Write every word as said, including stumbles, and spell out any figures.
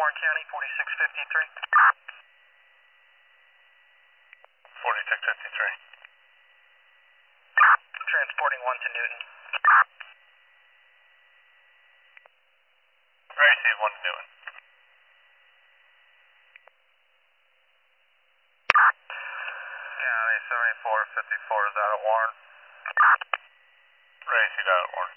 Warren County, forty-six fifty-three. forty-six fifty-three. Transporting one to Newton. Receive one to Newton. County seventy-four fifty-four is out of Warren. Received out of Warren.